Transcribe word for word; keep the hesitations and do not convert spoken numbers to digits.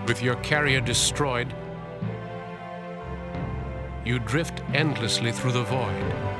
With your carrier destroyed, you drift endlessly through the void.